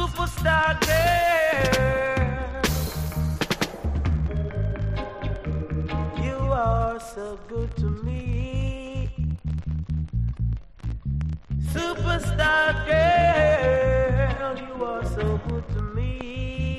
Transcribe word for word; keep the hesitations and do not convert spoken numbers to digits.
superstar girl. You are so good to me. Superstar girl, you are so good to me.